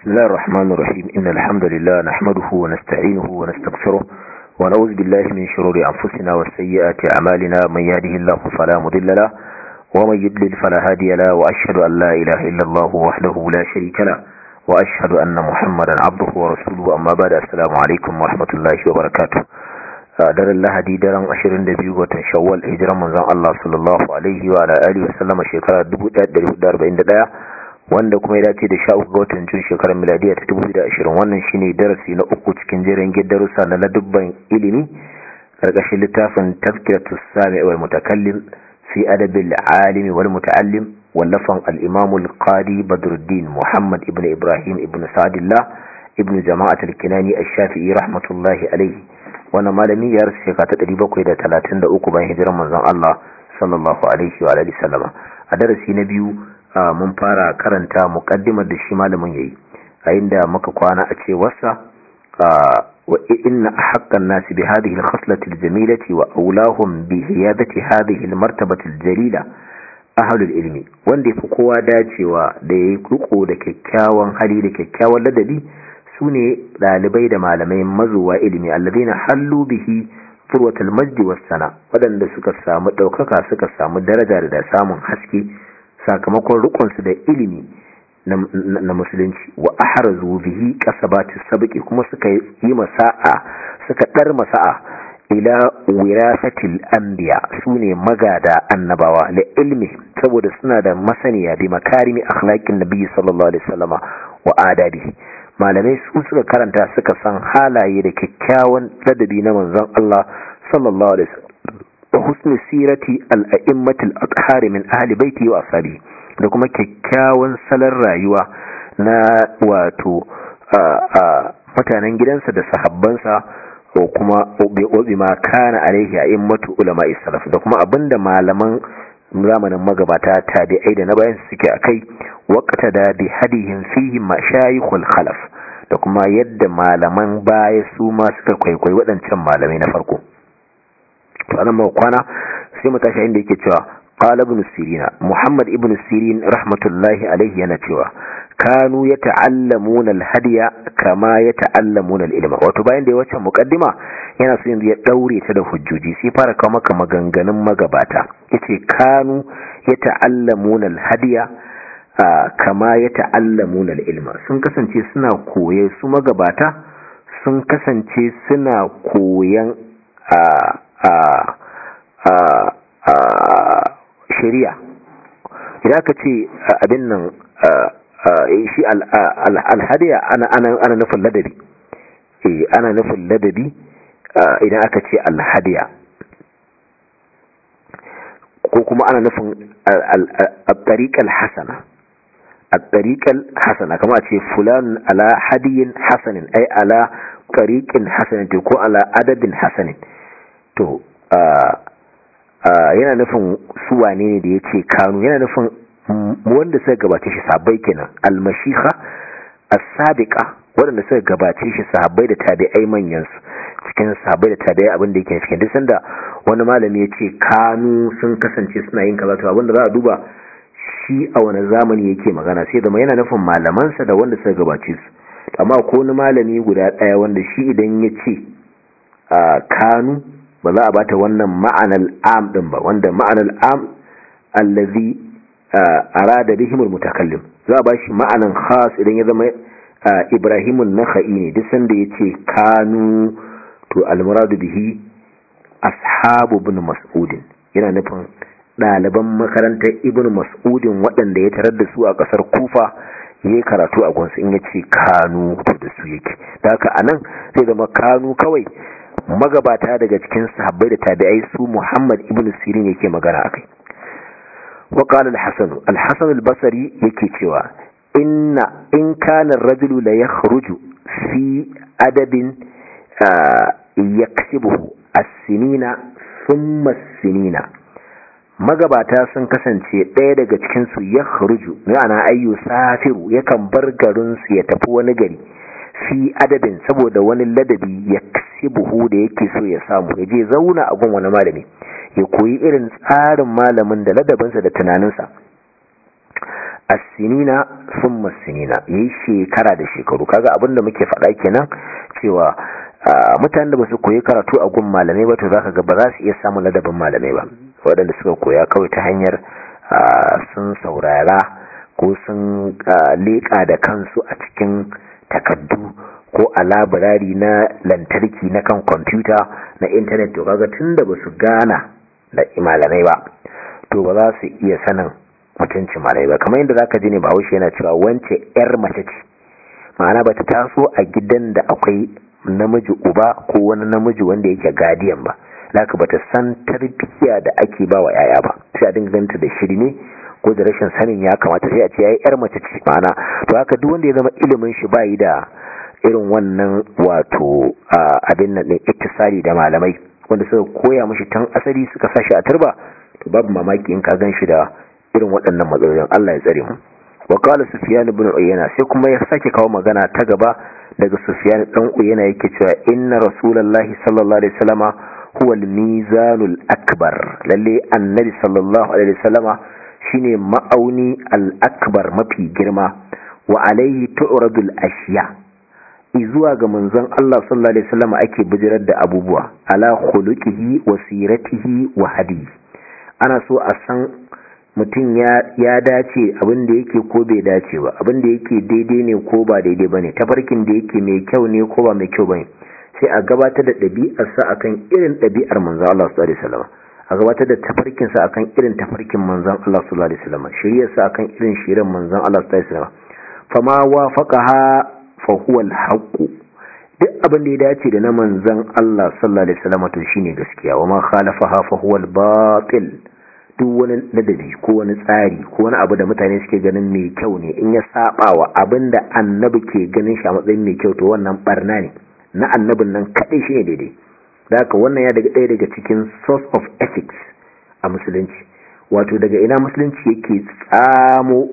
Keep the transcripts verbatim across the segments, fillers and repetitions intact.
بسم الله الرحمن الرحيم إن الحمد لله نحمده ونستعينه ونستغفره ونعوذ بالله من شرور أنفسنا وسيئات أعمالنا من يهده الله فلا مضل له ومن يضلل فلا هادي له وأشهد أن لا إله إلا الله وحده لا شريك له وأشهد أن محمدا عبده ورسوله أما بعد السلام عليكم ورحمة الله وبركاته daren lahadi daren ashirin da biyu watan shawwal hijiran manzon Allah sallallahu alaihi wa ala alihi wasallam shekara dubu ɗaya da ɗari hudu da arba'in da ɗaya wanda kuma ya dace da sha uku ga watan Jun shekarar miladiya ta dubu biyu da ashirin. Wannan shine darasi na uku cikin jerin darussa na ladubban ilimi karkashin littafin Tazkiratus Sami' wal Mutakallim fi Adabil Alim wal Muta'allim wallafan al-Imam al-Qadi Badruddin Muhammad ibn Ibrahim ibn Sa'dillah ibn Jama'at al-Kinani ash-Shafi'i rahmatullahi alayhi. Wannan malami ya rasu shekara ta ɗari bakwai da talatin da uku bayan hijirar manzon Allah sallallahu alaihi wa alihi sallama. A darasi na biyu mun fara karanta muqaddimar da shi malamin yayi a inda muka kwana a ce wasa wa inna haqqan nas bi hadhihi al-khaslati al-jamilati wa awlahum bi hiyadati hadhihi al-martabati al-jalila ahlul ilmi, wanda yafi kowa dacewa da yayi riko da kyakkyawan hali da kyakkyawan ladabi sune dalibai da malamai mazuwa ilimi alladheena hallu bihi furwatul majdi was sana, wadanda suka samu daukaka suka samu daraja da samun haske sakamakon rukunsu da ilimi na musulunci wa ahrazu bihi kasabati sabqi, kuma suka yi masa'a suka dar masa'a ila wirasatil anbiya, sune magada annabawa la ilmi, saboda suna da masaniya bi makarimi akhlaqin nabi sallallahu alaihi wasallama wa adabihi. Malamai su suka karanta suka san halaye da kyakkyawan ladabi na manzon Allah sallallahu alaihi wasallam wa husni sirati al-a'immatil athhar min ahli baiti wa ashabi, da kuma kyakkyawan salar rayuwa na wato mutanen gidansa da sahabbansa, ko kuma bi ma kana alaihi a'immatu ulama'i salaf, da kuma abinda malaman zamanin magabata tabi'ai da na bayan suke akai, waqta da bi hadihim fihi mashayikhul khalaf, da kuma yadda malaman baya su ma suka kwaikwayi waɗancan malamai na farko. To anan mu kwana sai mu tashi inda yake cewa qala ibn sirin, muhammad ibn sirin rahmatullahi alaihi yana cewa kanu yata'allamuna al-hadiya kama yata'allamuna al-ilma. Wato bayan da ya wacce muqaddima yana so yanzu ya daure ta da hujjoji, sai fara kawo maka maganganun magabata. Yace kanu yata'allamuna al-hadiya kama yata'allamuna al-ilma, sun kasance suna koye su magabata sun kasance suna koyan a a a shari'a. Idan aka ce abin nan shi alhadiya ana nufin ladabi, ana nufin ladabi idan aka ce alhadiya, ko kuma ana nufin al-tariqal hasana, al-tariqal hasana, kama a ce fulan ala hadiyin hasanin, ai ala tariqin hasanin ko ala adabin hasanin. To yana nufin su wane ne da ya ce kanu, yana nufin wanda suka gabace shi sahabbai kenan, almashiha as-sabiqa, wanda suka gabace shi sahabbai da tabi'ai manyan su. Cikin sahabbai da tabi'ai abin da yake cikin duk sanda wani malami ya ce kanu sun kasance suna yin kaza, to abin da za a duba shi a wani zamani yake magana, sai da yana nufin malamansa da wanda suka gabace su. Amma ko wani malami guda daya wanda shi idan ya ce kanu ba za a bata wannan ma'anar am din ba, wanda ma'anar am allazi arada bihimul mutakallim, za a bashi ma'anar khas idan ya zama Ibrahimun Nakhai ne. Duk sanda yace kanu to almuradu bihi ashabu ibn Mas'ud, yana nufin ɗaliban makarantar ibn Mas'ud waɗanda ya tarar da su a ƙasar Kufa yayi karatu a gonsu. In yace kanu to da su yake, da haka anan zai zama kanu kawai magabata daga cikin sahabbai da tabi'ai su Muhammad ibn Sirin yake magana akai. Wa qala al-Hasan al-Hasan al-Basri yake cewa inna in kana ar-rajulu la yakhruju fi adabin yaksibuhu as-sinina thumma as-sinina. Magabata sun kasance ɗaya daga cikin su yakhruju, ma'ana ayyu safiru, yakan bar garin su ya tafi wani gari fi adabin saboda wani ladabi ya buhu da yake so ya samu, ya je zauna a gun wani malami ya koyi irin tsarin malamin da ladabinsa da tunaninsa. as-sinina thumma as-sinina yayi shekara da shekaru. Kaga abinda muke faɗa kenan cewa mutanen da basu koyi karatu a gun malamai ba to zaka ga ba za su iya samun ladabin malamai ba. Waɗanda suka koya kawai ta hanyar sun saurara ko sun leƙa da kansu a cikin takaddu ko a labirari na lantarki na kan kwamfuta na intanet, to kaga tunda basu gana da malamai ba to ba za su iya sanin mutuncin malamai ba. Kamar yadda zaka ji ne Bahaushe yana cewa wance yar mace ce, ma'ana bata taso a gidan da akwai namiji uba ko wani namiji wanda yake gadiyan ba, zaka bata san tarbiyya da ake ba wa yaya ba, sai a dinga ganta da shiri ne ko da rashin sanin ya kamata, sai a ce yayi yar mace ce. Ma'ana to haka duk wanda ya zama ilimin shi bai da irin wannan wato abin nan ne ittisali da malamai wanda suka koya mishi tun asali suka sashi a turba, to babu mamaki in ka ganshi da irin waɗannan matsalolin. Allah ya tsare mu. Wa qala Sufyan ibn Uyayna, sai kuma ya sake kawo magana ta gaba daga Sufyan dan Uyayna yake cewa inna rasulullahi sallallahu alaihi wasallama huwa al-mizanul akbar, lalle annabi sallallahu alaihi wasallama shine ma'auni al-akbar mafi girma, wa alaihi tu'radul ashiya, izuwa ga manzon Allah sallallahu alaihi wasallama ake bijirar da abubuwa, ala khuluqihi wa siratihi wa hadi. Ana so a san mutum ya ya dace abin da yake ko bai dace ba, abin da yake daidai ne ko ba daidai bane, tafarkin da yake mai kyau ne ko ba mai kyau bane, sai a gabatar da ɗabi'arsa akan irin ɗabi'ar manzon Allah sallallahu alaihi wasallam, a gabatar da tafarkinsa akan irin tafarkin manzon Allah sallallahu alaihi wasallam, shiriyarsa akan irin shirin manzon Allah sallallahu alaihi wasallam. Fama wafaqaha fa huwa al-haqq, duk abin da ya dace da na manzon Allah sallallahu alaihi wasallam to shine gaskiya, wa ma khalafaha fa huwa al-batil. Duk wani ladabi ko wani tsari ko wani abu da mutane suke ganin mai kyau ne, in ya saba wa abinda annabi ke ganin shi a matsayin mai kyau to wannan barna ne, na annabin nan kadai shine daidai. Da haka wannan ya daga ɗaya daga cikin source of ethics a musulunci. Wato daga ina musulunci yake tsamo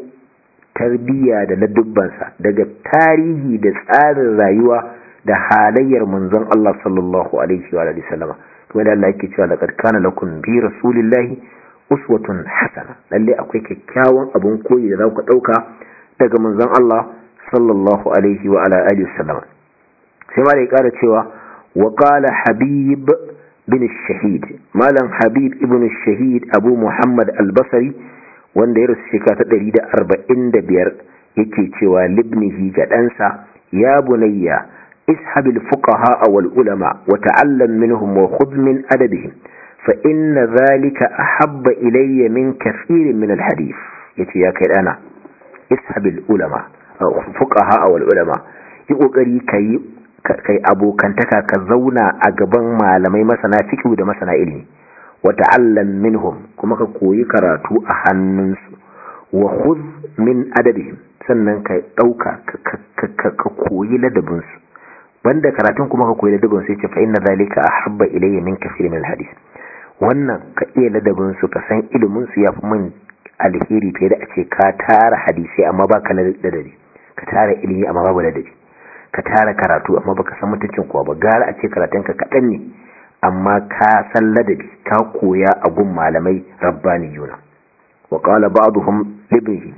tarbiyya da ladubbansa, daga tarihi da tsarin rayuwa da halayyar manzon Allah sallallahu alaihi wa alihi wasallama. Kuma da Allah yake cewa laqad kana lakum bi rasulillahi uswatun hasana, lalle akwai kyakkyawan abun koyi da za ku dauka daga manzon Allah sallallahu alaihi wa ala alihi wasallama. Sai ma da ya kara cewa wa qala habib bin shahid, malam habib ibn shahid abu muhammad al-basri wanda ya rasu shekara ta ɗari da arba'in da biyar yake cewa libnihi ga ɗansa, ya bunayya ishabil fuqaha wal ulama wa ta'allam minhum wa khudh min adabihim fa inna dhalika ahabba ilayya min kathirin min al-hadith. Yace ya kai dana, ishabil ulama fuqaha wal ulama, yi kokari kai kai abokantaka ka zauna a gaban malamai masana fiqh da masana ilimi, wa ta'allam minhum, kuma ka koyi karatu a hannunsu, wa khudh min adabihim, sannan ka dauka ka koyi ladabinsu, banda karatun kuma ka koyi ladabinsu. Yace fa inna zalika ahabba ilayya min kathir min alhadith, wannan ka iya ladabinsu ka san ilimin su yafi min alheri fiye da a ce ka tara hadisi amma baka ladabi, ka tara ilimi amma babu ladabi, ka tara karatu amma baka san mutuncin kowa ba. Gara a ce karatunka kaɗan ne amma ka san ladabi, ka koya a gun malamai rabbaniyuna. Wa qala ba'dhum libnihi,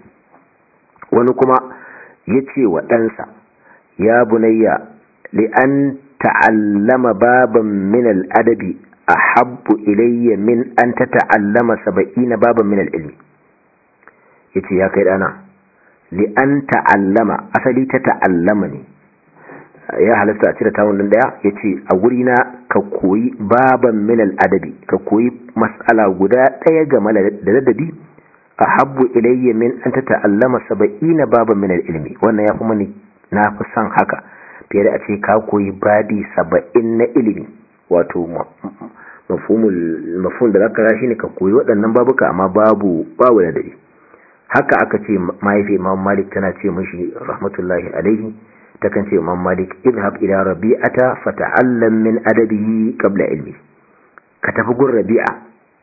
wani kuma yace wa ɗansa, ya bunayya li an ta'allama baban min al-adabi ahabbu ilayya min an tata'allama sab'ina baban min al-ilmi. Yace ya kai dana, li an ta'allama, asali ta ta'allama ne, ya halasta a cire tawon daya. Yace a guri na ka koyi baban min al-adabi, ka koyi mas'ala guda daya game da ladabi, ahabbu ilayya min an tata'allama sab'ina baban min al-ilmi. Wannan yafi mani, na fi son haka fiye da a ce ka koyi babi saba'in na ilimi. Wato mafhumul mafhum da zaka ga shine ka koyi waɗannan babuka amma babu babu ladabi. Haka aka ce mahaifi Imam Malik tana ce mishi rahmatullahi alaihi, takan ce Imam Malik, idhab ila Rabi'ata fata'allam min adabihi qabla ilmi, ka tafi gun Rabi'a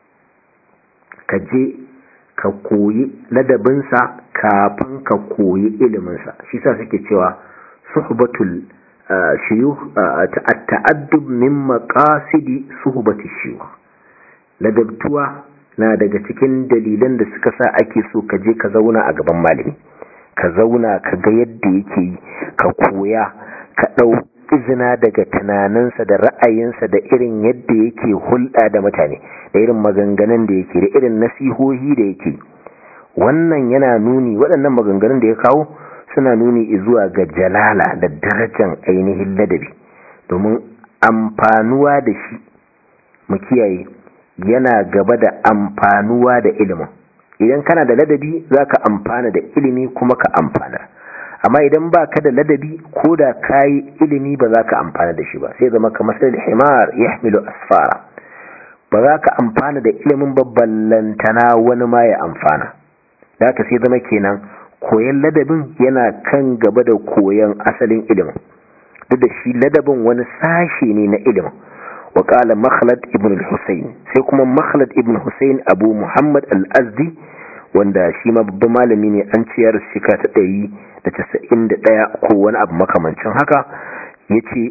ka je ka koyi ladabinsa kafin ka koyi iliminsa. Shi sa suke cewa suhbatul shuyukh at-ta'addub min maqasidi suhbati shuyukh, ladabtuwa na daga cikin dalilan da suka sa ake so ka je ka zauna a gaban malami, ka zauna ka ga yadda yake yi, ka koya, ka ɗau izina daga tunaninsa da ra'ayinsa da irin yadda yake hulɗa da mutane, da irin maganganun da yake, da irin nasihohi da yake. Wannan yana nuni, waɗannan maganganun da ya kawo suna nuni zuwa ga jalala da darajar ainihin ladabi, domin amfanuwa da shi, mu kiyaye, yana gaba da amfanuwa da ilimin. Idan kana da ladabi za ka amfana da ilimi kuma ka amfana, amma idan ba ka da ladabi ko da ka yi ilimi ba za ka amfana da shi ba, sai zama kamar sai da himar ya hamilu asfara, ba za ka amfana da ilimin babballantana wani ma ya amfana. Da ka sai zama kenan koyon ladabin yana kan gaba da koyon asalin ilimin, duk da shi ladabin wani sashe ne na ilimin. wa qala Makhlad ibn al-Husayn, sai kuma Makhlad ibn Husayn Abu Muhammad al-Azdi, wanda shi ma babban malami ne, an ciyar shika ta ɗari da casa'in da ɗaya ko wani abu makamancin haka, yace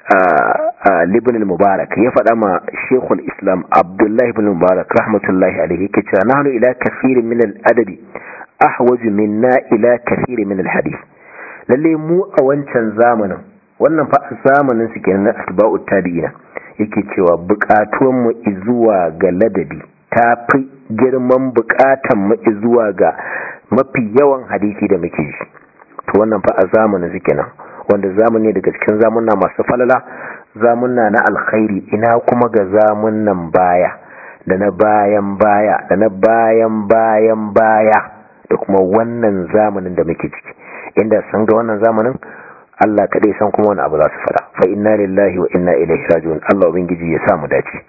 Ibn al-Mubarak ya faɗa ma Sheikhul Islam Abdullah ibn al-Mubarak rahmatullahi alayhi, yake cewa nahnu ila kathirin min al-adabi ahwaju minna ila kathirin min al-hadith. Lalle mu a wancan zamanin, wannan fa zamanin su kenan atba'ut tabi'ina, yake cewa bukatun mu zuwa ga ladabi ta fi girman bukatan mu zuwa ga mafi yawan hadisi da muke ji. To wannan fa a zamanin su kenan, wanda zamani daga cikin zamunna masu falala, zamunna na alkhairi, ina kuma ga zamunnan baya da na bayan baya da na bayan bayan baya da kuma wannan zamanin da muke ciki, inda san ga wannan zamanin Allah kadai san kuma wani abu za su fada. Fa inna lillahi wa inna ilaihi raji'un. Allah ubangiji ya sa mu dace.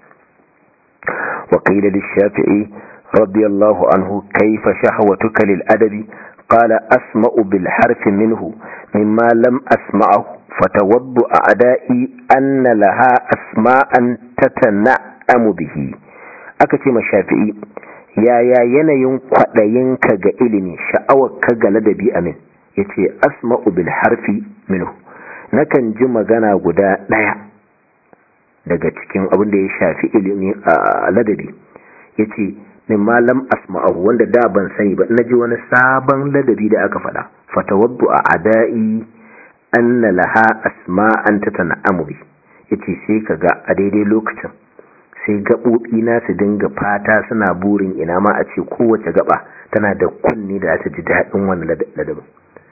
Wa qila lish-Shafi'i radiyallahu anhu, kayfa shahwatuka lil adabi? qala asma'u bil harfi minhu mimma lam asma'ahu fatawaddu a'da'i anna laha asma'an tatana'amu bihi. Aka ce ma Shafi'i, yaya yanayin kwadayinka ga ilimi, sha'awarka ga ladabi? Amin, yace asma'u bil harfi minhu, nakan ji magana guda daya daga cikin abin da ya shafi ilimi a ladabi, yace min malam asma'u, wanda da ban sani ba, naji wani sabon ladabi da aka faɗa, fatawaddu a adai anna laha asma'an tatana'amu bi, yace sai kaga a daidai lokacin sai gabobi na su dinga fata suna burin ina ma a ce kowace gaba tana da kunni da ta ji daɗin wannan ladabin.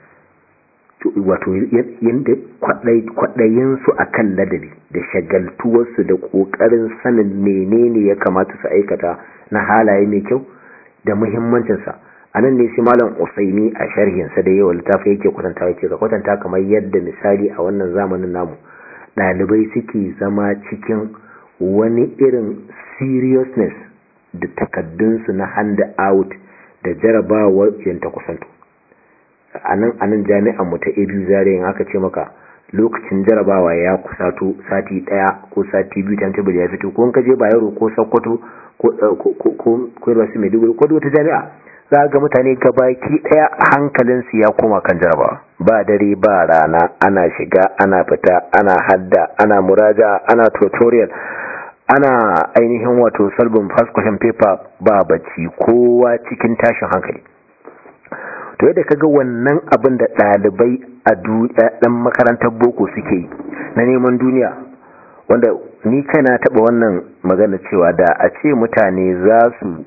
Wato yadda kwaɗayinsu a kan ladabi da shagaltuwarsu da ƙoƙarin sanin menene ya kamata su aikata na halaye mai kyau da muhimmancinsa. A nan ne shi Malam Usaini a sharhinsa da yawa littafi yake kwatanta, yake ga kwatanta kamar yadda misali a wannan zamanin namu ɗalibai suke zama cikin wani irin seriousness da takaddunsu na hand out da jarabawar yanta kusanto. a nan jami'an mu ta Edu Zaria, in aka ce maka lokacin jarabawa ya kusato sati daya ko sati biyu tan tabbata ya fito, ko in ka je Bayero ko Sokoto ko ko ko ko wasu Maiduguri ko wata jami'a, za ga mutane gabaki daya hankalin su ya koma kan jarabawa. Ba dare ba rana, ana shiga ana fita, ana hadda, ana muraja, ana tutorial, ana ainihin wato salbin first question paper, ba bacci, kowa cikin tashin hankali. To yadda kaga wannan abin da ɗalibai a ɗan makarantar boko suke yi na neman duniya, wanda ni kana taɓa wannan magana cewa da a ce mutane za su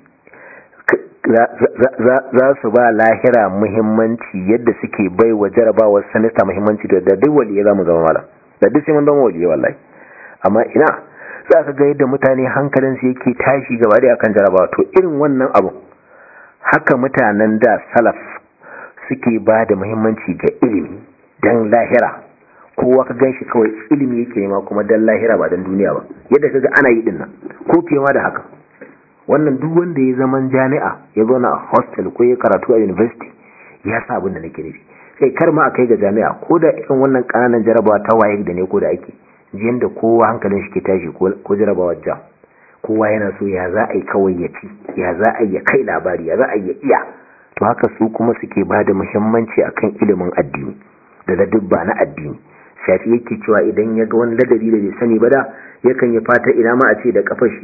za su ba lahira muhimmanci yadda suke bai wa jarabawar sanista muhimmanci, da duk waliye za mu zama malam, da duk sai mun zama waliye wallahi. Amma ina za ka ga yadda mutane hankalinsu yake tashi gaba da akan jarabawa. To irin wannan abu haka mutanen da salaf suke ba da muhimmanci ga ilimi dan lahira. Kowa ka ganshi kawai ilimi yake nema kuma dan lahira ba dan duniya ba, yadda kaga ana yi dinnan ko fiye ma da haka. Wannan duk wanda ya zaman jami'a ya zo na hostel ko ya karatu a university ya sa abin da nake nufi. Kai kar ma akai ga jami'a, ko da irin wannan kananan jarabawa ta waye da ne ko da ake jiyan da kowa hankalin shi ke tashi ko jarabawar jam, kowa yana so ya za a yi kawai ya ci, ya za a yi kai labari, ya za a yi iya. To haka su kuma suke ba da muhimmanci akan ilimin addini da ladabba na addini. Shafi yake cewa idan ya ga wani ladabi da bai sani ba da, yakan yi fata ina ma a ce da kafar shi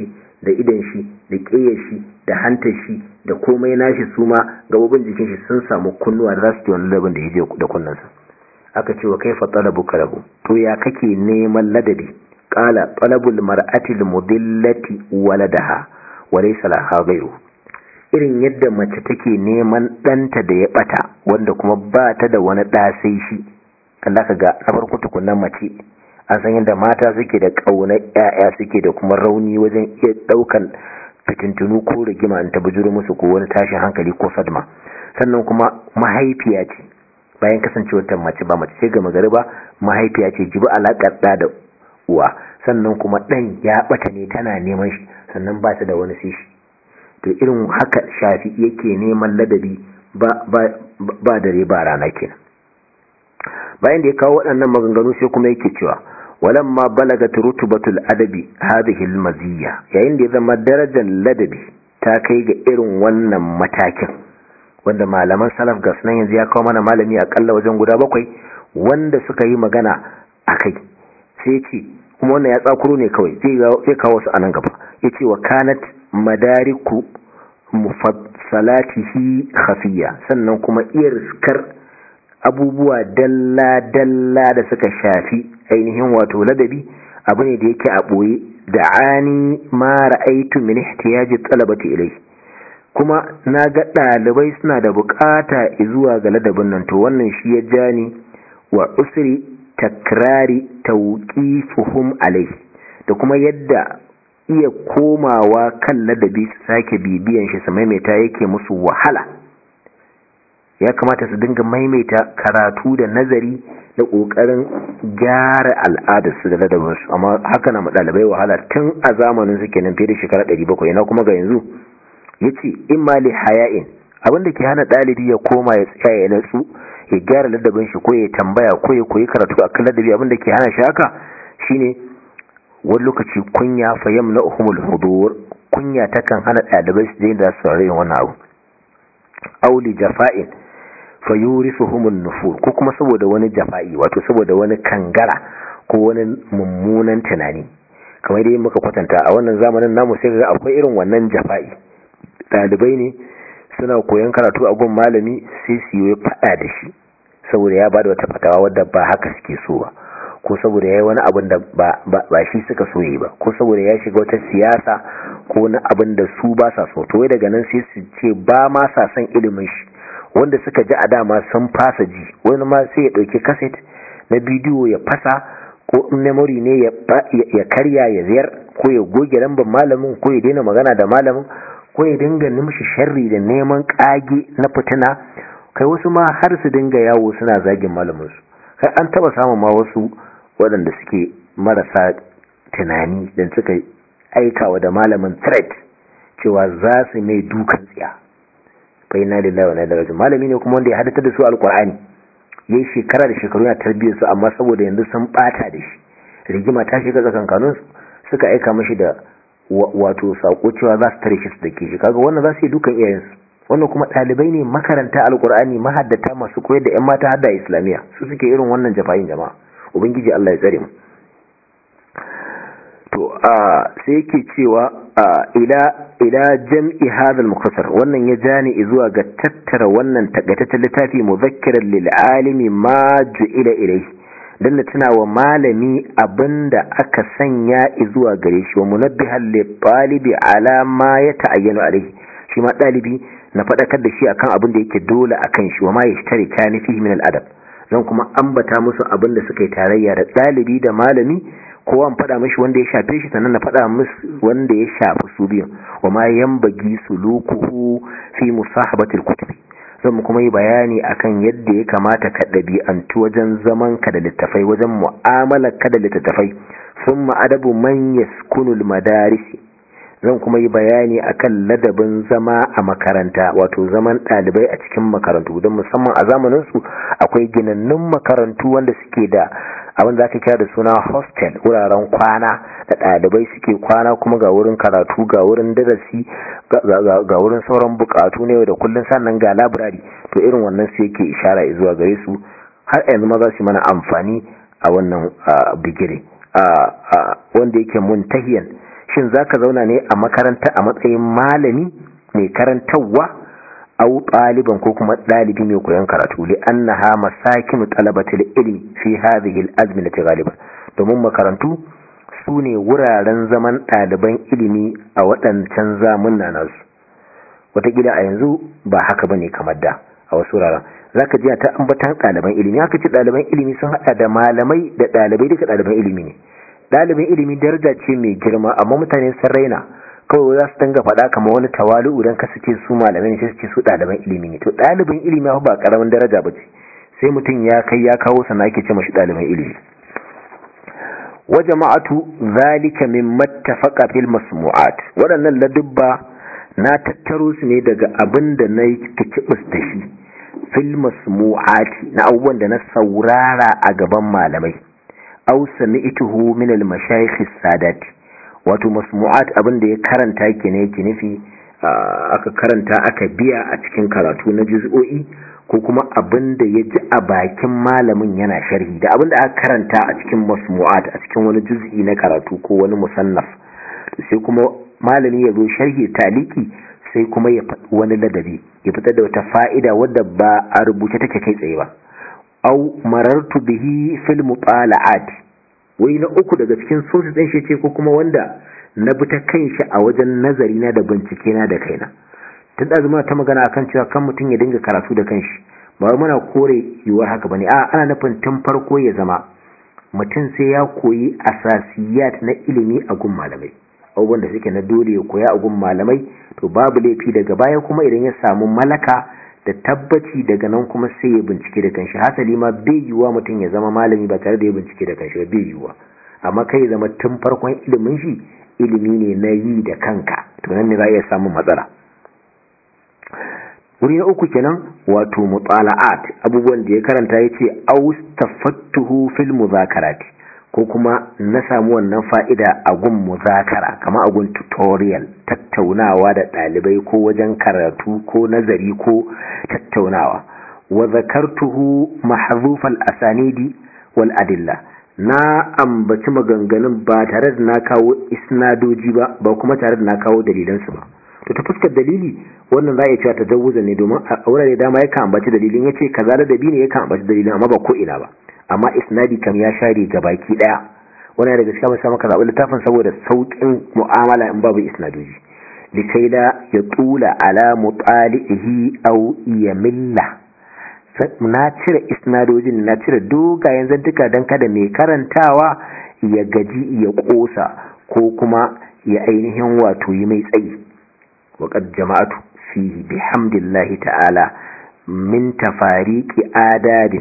da idan shi da ƙeyar shi da hantar shi da komai nashi su ma gabobin jikin shi sun samu kunnuwa da za su ji wani ladabin da ya je da kunnansa. Aka ce wa kaifa talabu kalabu, to ya kake neman ladabi? Qala talabul mar'ati al-mudillati waladaha wa laysa laha ghayru. Irin yadda mace take neman danta da ya bata wanda kuma ba ta da wani da sai shi. Allah ka ga na farko tukunnan mace an san yadda mata suke da kaunar ƴaƴa suke da kuma rauni wajen iya daukan fitintunu ko rigima in ta bujuro musu ko wani tashin hankali ko sadma. Sannan kuma mahaifiya ce, bayan kasancewar ta mace ba mace ce ga magari ba, mahaifiya ce, jibi alakar da da uwa. Sannan kuma dan ya bata ne tana neman shi, sannan ba ta da wani sai shi. To irin haka Shafi yake neman ladabi ba ba ba dare ba rana kenan. Bayan da ya kawo waɗannan maganganu sai kuma yake cewa walamma balagat rutubatul adabi hadhihi almaziyya, yayin da ya zama darajar ladabi ta kai ga irin wannan matakin wanda malaman salaf ga sunan yanzu ya kawo mana malami akalla wajen guda bakwai wanda suka yi magana akai. Sai ce kuma wannan ya tsakuro ne kawai, zai kawo su anan gaba. Yace wa kanat madariku mufassalatihi khafiyya, sannan kuma iya riskar abubuwa dalla-dalla da suka shafi ainihin wato ladabi abu ne da yake a ɓoye da ani ma ra'aitu min ihtiyaji talabati ilai, kuma na ga ɗalibai suna da bukata zuwa ga ladabin nan. To wannan shi ya jani wa usri takrari tawqifuhum alai, da kuma yadda iya komawa kan ladabi su sake bibiyan shi su maimaita yake musu wahala. Ya kamata su dinga maimaita karatu da nazari da ƙoƙarin gyara al'adarsu da ladabinsu, amma haka na ɗalibai wahala tun a zamanin su kenan fiye da shekara ɗari bakwai na kuma ga yanzu. Ya ce in ma li haya'in, abinda ke hana ɗalibi ya koma ya tsaya ya natsu ya gyara ladabin shi ko ya tambaya ko ya koyi karatu a kan ladabi, abinda ke hana shi haka shine wani lokaci kunya fa yamna uhumul hudur, kunya takan hana ɗalibai su je da su saurari wannan abu. Auli jafa'in fayurisuhumun nufur, ko kuma saboda wani jafa'i, wato saboda wani kangara ko wani mummunan tunani. Kamar dai muka kwatanta a wannan zamanin namu sai ga akwai irin wannan jafa'i. Dalibai ne suna koyon karatu a gun malami sai su yi fada da shi saboda ya bada wata fatawa wadda ba haka suke so ba, ko saboda yayi wani abin da ba ba shi suka so yi ba, ko saboda ya shiga wata siyasa ko wani abin da su ba sa so. To wai daga nan sai su ce ba ma sa son ilimin shi, wanda suka ji a dama sun fasa ji. Wani ma sai ya dauki kaset na bidiyo ya fasa, ko in memory ne ya ya karya ya ziyar, ko ya goge lambar malamin, ko ya daina magana da malamin, ko ya dinga nimshi sharri da neman kage na fitina. Kai wasu ma har su dinga yawo suna zagin malamin su. Kai an taba samun ma wasu waɗanda suke marasa tunani dan suka aikawa da malamin threat cewa za su mai dukan tsiya. Fa inna lillahi wa inna ilaihi raji'un. Malami ne kuma wanda ya haddace da su alqur'ani, yayi shekara da shekaru na tarbiyyar su, amma saboda yanzu sun bata da shi, rigima ta shiga tsakankanin su, suka aika mishi da wato sako cewa za su tare shi su dake shi. Kaga wannan za su yi dukan iyayen su. Wannan kuma dalibai ne makaranta alqur'ani, mahaddata masu koyar da ƴan mata hadda islamiya, su suke irin wannan jafa'in jama'a. Ubangiji Allah ya tsare mu. To a sai yake cewa ila ila jam'i hadha al-mukhtasar, wannan ya jani zuwa ga tattara wannan takaitaccen littafi mudhakkiran lil alimi ma ju'ila ilayhi, dan na tuna wa malami abinda aka sanya zuwa gare shi, wa munabbihan lil talibi ala ma yata'ayyanu alayhi, shi ma dalibi na fadakar da shi akan abin da yake dole akan shi, wa ma yashtarika ni fihi min al-adab, zan kuma ambata musu abin da suka yi tarayya da dalibi da malami, kowa an faɗa mashi wanda ya shafe shi, sannan na faɗa musu wanda ya shafi su biyan. Wa ma yambagi sulukuhu fi musahabatil kutubi, zan kuma yi bayani akan yadda ya kamata ka ɗabi'antu wajen zaman ka da littafai, wajen mu'amalar ka da littafai. Summa adabu man yaskunul madarisi, zan kuma yi bayani akan ladabin zama a makaranta, wato zaman ɗalibai a cikin makarantu, don musamman a zamanin su akwai ginannun makarantu wanda suke da abin da aka kira da suna hostel, wuraren kwana da ɗalibai suke kwana, kuma ga wurin karatu, ga wurin darasi, ga wurin sauran bukatu ne da kullun, sannan ga library. To irin wannan sai yake ishara zuwa gare su, har yanzu ma za su mana amfani a wannan bigire wanda yake muntahiyan shin zaka zauna ne a makaranta a matsayin malami mai karantawa au ɗaliban ko kuma ɗalibi mai koyon karatu li annaha masakin talabatil ilmi fi hadhihi al-azminati ghaliban domin makarantu su ne wuraren zaman ɗaliban ilimi a waɗancan zamunna nasu. Wataƙila a yanzu ba haka bane kamar da a wasu wuraren zaka ji ta ambatan ɗaliban ilimi. Haka ce ɗaliban ilimi sun haɗa da malamai da ɗalibai, duka ɗaliban ilimi ne. Ɗaliban ilimi daraja ce mai girma, amma mutane sun raina, kawai za su danga faɗa kamar wani tawalu idan ka suke su malamai ne sai su ce su ɗaliban ilimi ne. To ɗaliban ilimi ba ƙaramin daraja ba ce, sai mutum ya kai ya kawo sana ake ce mashi ɗaliban ilimi. Wa jama'atu zalika mimma tafaqa fil masmu'at. Waɗannan ladubba na tattaro su ne daga abin da na yi kicibus da shi fil masmu'ati, na abubuwan da na saurara a gaban malamai. Aw sami'tuhu min al mashayikh as-sadat. Wato masmu'at abin da ya karanta ke ne yake nufi aka karanta aka biya a cikin karatu na juz'o'i, ko kuma abin da ya ji a bakin malamin yana sharhi, da abin da aka karanta a cikin masmu'at a cikin wani juz'i na karatu ko wani musannaf, sai kuma malami ya zo sharhi taliki, sai kuma ya faɗi wani ladabi, ya fitar da wata fa'ida wadda ba a rubuce take kai tsaye ba. Au marartu bihi fil mutala'at. Wai na uku daga cikin sources din shi ce ko kuma wanda na bi ta kanshi a wajen nazari na da bincike na da kaina. Tun da zuma ta magana akan cewa kan mutum ya dinga karatu da kanshi, ba wai muna kore yiwuwar haka bane. A ana nufin tun farko ya zama mutum sai ya koyi asasiyat na ilimi a gun malamai, abubuwan da suke na dole ya koya a gun malamai. To babu laifi daga baya kuma idan ya samu malaka da tabbaci, daga nan kuma sai ya bincike da kanshi. Hasali ma bai yiwuwa mutum ya zama malami ba tare da ya bincike da kanshi ba, bai yiwuwa. Amma kai ya zama tun farkon ilimin shi ilimi ne na yi da kanka, to nan ne za a iya samun matsala. Wuri na uku kenan, wato mutala'at, abubuwan da ya karanta yace austafattuhu fil muzakarati, ko kuma na samu wannan fa'ida a gun muzakara, kama a gun tutorial, tattaunawa da ɗalibai ko wajen karatu ko nazari ko tattaunawa. Wa zakartuhu mahzufal asanidi wal adilla, na ambaci maganganun ba tare da na kawo isnadoji ba, ba kuma tare da na kawo dalilansu ba. To ta fuskar dalili wannan za a iya cewa tajawuzan ne, domin a wurare dama yakan ambaci dalilin, yace kaza da dabi ne yakan ambaci dalilin, amma ba ko ina ba. Amma isnadi kam ya share gabaki daya. Wannan daga cikin musamman maka zaɓi littafin saboda sauƙin mu'amala in babu isnadoji, likai la ya tula ala mutalihi aw yamilla. Na cire isnadojin, na cire dogayen zantuka dan kada mai karantawa ya gaji ya kosa ko kuma ya ainihin wato yi mai tsayi. وقد جمعت فيه بحمد الله تعالى من تفاريق آداب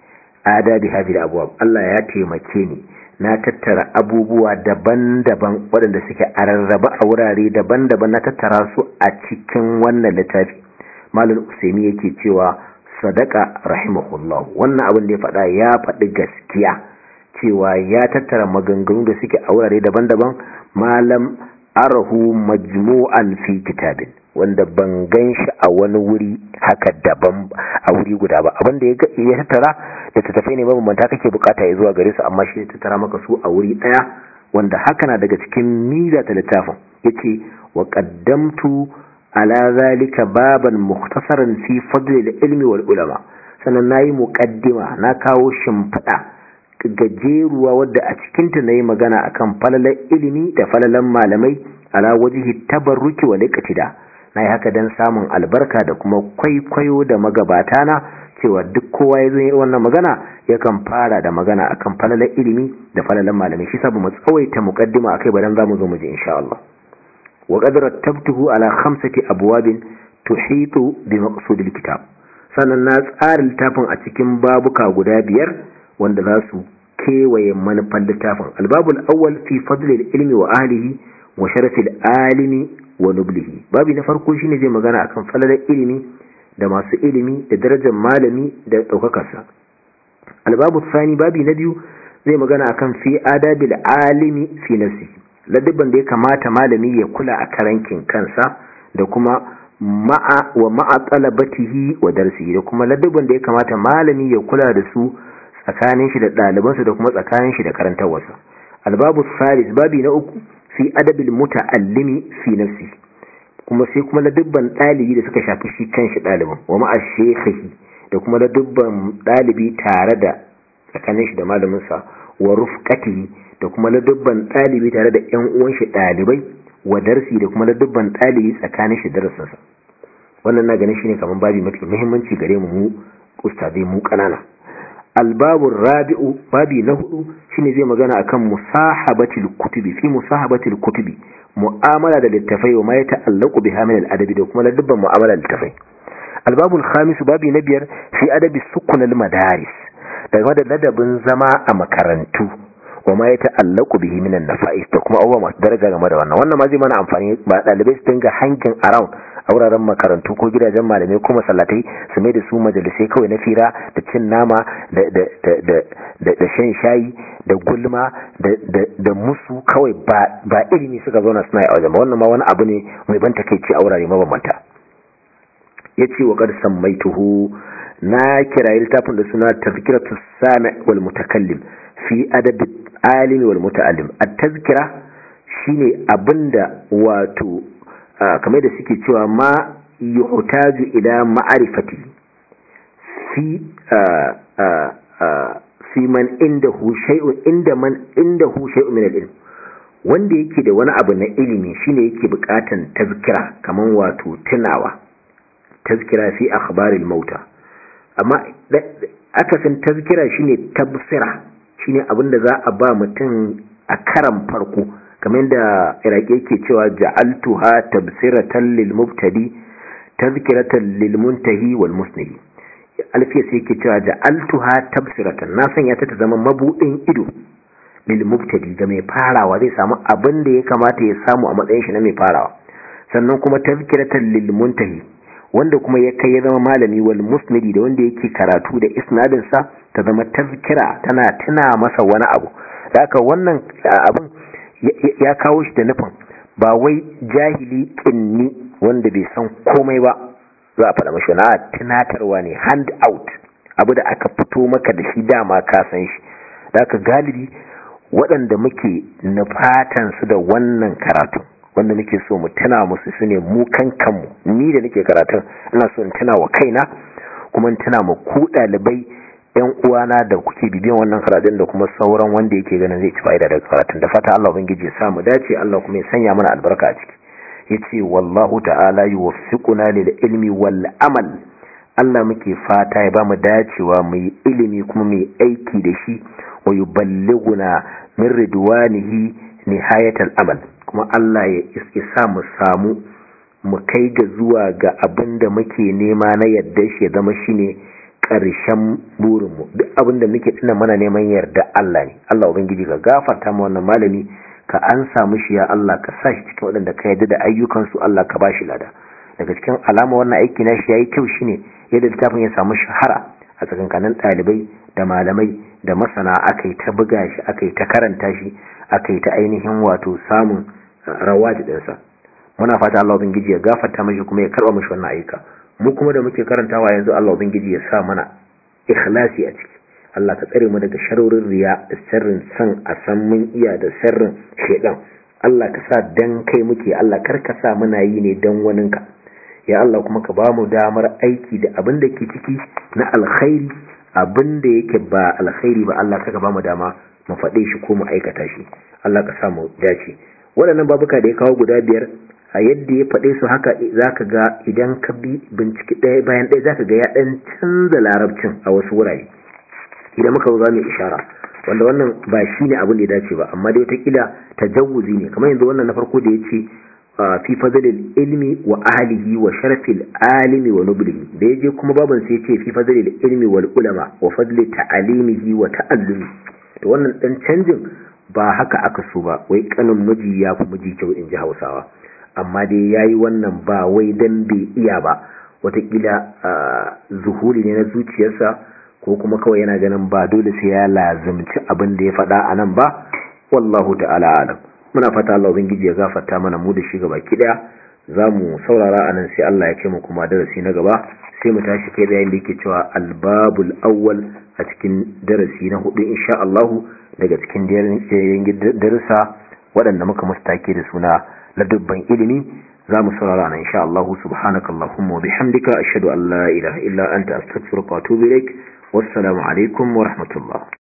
آداب هذه الأبواب. الله ya taimake ni na tattara abubuwa daban-daban waɗanda suke ararraba a wurare daban-daban, na tattara su a cikin wannan littafi. Malam Usaimi yake cewa sadaka rahimahullah, wannan abin da ya faɗa ya faɗi gaskiya, cewa ya tattara maganganu da suke a wurare daban-daban. Malam arahu majmu'an fi kitabin, wanda ban ganshi a wani wuri haka daban a wuri guda ba. Abinda ya tattara da tattafai ne mabambanta kake bukata ya zuwa gare su, amma shi ya tattara maka su a wuri daya, wanda haka na daga cikin miza ta littafin. Yace wa qaddamtu ala zalika baban mukhtasaran fi fadl al-ilmi wal ulama. Sannan nayi muqaddima, na kawo shimfida gajeruwa wadda a cikinta na yi magana akan falalan ilimi da falalan malamai ala wajihi tabarruki wa liqtida. Na yi haka don samun albarka da kuma kwaikwayo da magabata na, cewa duk kowa ya zo yi wannan magana yakan fara da magana akan falalan ilimi da falalan malamai. Shi sabu mu tsawaita muqaddima akai ba dan zamu zo mu ji insha Allah. Wa qad rattabtuhu ala khamsati abwabin tuhitu bi maqsudil kitab. Sannan na tsara littafin a cikin babuka guda biyar wanda za su kewaye manufan littafin. Albabul awwal fi fadlil ilmi wa ahlihi wa sharafil alimi wa nublihi. Babi na farko shine zai magana akan falalar ilimi da masu ilimi da darajar malami da daukakarsa. Albabu thani, babi na biyu, zai magana akan fi adabil alimi fi nafsi, ladabban da ya kamata malami ya kula a karankin kansa, da kuma ma'a wa ma'a talabatihi wa darsihi, da kuma ladabban da ya kamata malami ya kula da su tsakanin shi da ɗalibansa da kuma tsakanin shi da karantarwarsa. Albabu salis, babi na uku, fi adabil muta'allimi fi nafsi, kuma sai kuma ladubban dalibi da suka shafi shi kanshi dalibin, wa ma'a shaykhihi da kuma ladubban dalibi tare da tsakanin shi da malamin sa, wa rufqatihi da kuma ladubban dalibi tare da ƴan uwan shi dalibai, wa darsi da kuma ladubban dalibi tsakanin shi da darasinsa. Wannan na ganin shine kaman babi mafi muhimmanci gare mu mu ustadai mu kanana. Albabu rabi'u, babi na hudu shine zai magana akan musahabatil kutubi, fi musahabatil kutubi, mu'amala da littafai wa ma ya ta'allaqu biha min al-adabi da kuma ladabban mu'amala da littafai. Albabul khamis, babi na biyar, fi adabi sukunal madaris, da game da ladabin zama a makarantu wa ma ya ta'allaqu bihi min an-nafa'is da kuma abubuwa masu daraja game da wannan. Wannan ma zai mana amfani ba dalibai su dinga hangin around a wuraren makarantu ko gidajen malamai ko masallatai su mai da su majalisai kawai na fira da cin nama da shan shayi da gulma da musu kawai ba ilimi suka zauna suna yi a wajen ba. Wannan ma wani abu ne mai ban takeici a wurare mabambanta. Ya ce wa qad sammaituhu, na kirayi littafin da suna tazkiratu sami' wal mutakallim fi adabi alimi wal muta'allim. At-tazkira shine abinda wato kamar da suke cewa ma yuhtaju ila ma'rifati fi fi man indahu shay'un inda man indahu shay'un min al-ilm, wanda yake da wani abu na ilimi shine yake bukatan tazkira, kaman wato tunawa, tazkira fi akhbaril mauta. Amma akasin tazkira shine tabsira, shine abinda za a ba mutum a karan farko, kamar da iraki yake cewa ja'altuha tabsiratan lil mubtadi tazkiratan lil muntahi wal musnihi. Alfiya sai yake cewa ja'altuha tabsiratan, na sanya ta ta zama mabudin ido lil mubtadi, ga mai farawa zai samu abin da ya kamata ya samu a matsayin shi na mai farawa. Sannan kuma tazkiratan lil muntahi, wanda kuma ya kai ya zama malami, wal musnidi da wanda yake karatu da isnadin sa ta zama tazkira, tana tuna masa wani abu. Da haka wannan abin ya kawo shi da nufin ba wai jahili kinni wanda bai san komai ba za a faɗa mashi, na tunatarwa ne, hand out, abu da aka fito maka da shi dama ka san shi. Da aka galibi waɗanda muke nufatan su da wannan karatu, wanda muke so mu tuna musu su ne mu kankanmu. Ni da nake karatun ina so in tuna wa kaina, kuma in tuna mu ku ɗalibai yan uwana da kuke bibiyan wannan karatun da kuma sauran wanda yake ganin zai ci fa'ida daga karatun. Da fata Allah ubangiji ya sa mu dace, Allah kuma ya sanya mana albarka a ciki. Yace wallahu ta'ala yuwaffiquna lil ilmi wal amal. Allah muke fata ya ba mu dacewa mu yi ilimi kuma mu yi aiki da shi, wa yuballighuna min ridwanihi nihayatal amal. Kuma Allah ya isa mu samu mu kai ga zuwa ga abinda muke nema na yadda shi ya zama shine ƙarshen burinmu. Duk abinda muke tuna mana neman yarda Allah ne. Allah ubangiji ka gafarta mu wannan malami, ka an samu shi ya Allah, ka sa shi cikin waɗanda ka yarda da ayyukansu, Allah ka bashi lada. Daga cikin alama wannan aiki na shi yayi kyau shine yadda littafin ya samu shahara a tsakankanin ɗalibai da malamai da masana, aka yi ta buga shi, aka yi ta karanta shi, aka yi ta ainihin wato samun rawaji ɗinsa. Muna fata Allah ubangiji ya gafarta mashi kuma ya karɓa mashi wannan ayyuka. Mu kuma da muke karantawa yanzu, Allah ubangiji ya sa mana ikhlasi a ciki. Allah ka tsare mu daga sharorin riya da sirrin san a san mun iya da sirrin shedan. Allah ka sa dan kai muke, Allah kar ka sa muna yi ne dan waninka. Ya Allah kuma ka ba mu damar aiki da abin da ke ciki na alkhairi, abin da yake ba alkhairi ba Allah ka ba mu dama mu faɗe shi ko mu aikata shi. Allah ka sa mu dace. Waɗannan babuka da ya kawo guda biyar, a yadda ya faɗe su haka zaka ga idan ka bi bincike ɗaya bayan ɗaya zaka ga ya ɗan canza larabcin a wasu wurare. Idan muka zo za mu ishara, wanda wannan ba shi ne abin da ya dace ba, amma dai wataƙila tajawuzi ne. Kamar yanzu wannan na farko da ya ce fi fadlil ilmi wa ahlihi wa sharafil alimi wa nublihi, da ya je kuma baban sai ya ce fi fadlil ilmi wal ulama wa fadli ta'alimihi wa ta'allumi. To wannan dan canjin ba haka aka so ba, wai kanin miji ya fi miji kyau in ji Hausawa. Amma dai yayi wannan ba wai dan bai iya ba, wataƙila zuhuri ne na zuciyarsa, ko kuma kawai yana ganin ba dole sai ya lazimci abin da ya faɗa a nan ba. Wallahu ta'ala alam. Muna fata Allah ubangiji ya gafarta mana mu da shi gaba ki daya. Zamu saurara anan sai Allah ya ce mu kuma darasi na gaba sai mu tashi kai da yanda yake cewa albabul awwal a cikin darasi na hudu insha Allah daga cikin darasa waɗanda muka mustake da suna ladubban ilimi za mu saurara nan insha Allah. Subhanakallahumma wa bihamdika ashhadu an la ilaha illa anta astaghfiruka wa atubu ilaik. Wassalamu alaikum wa rahmatullah.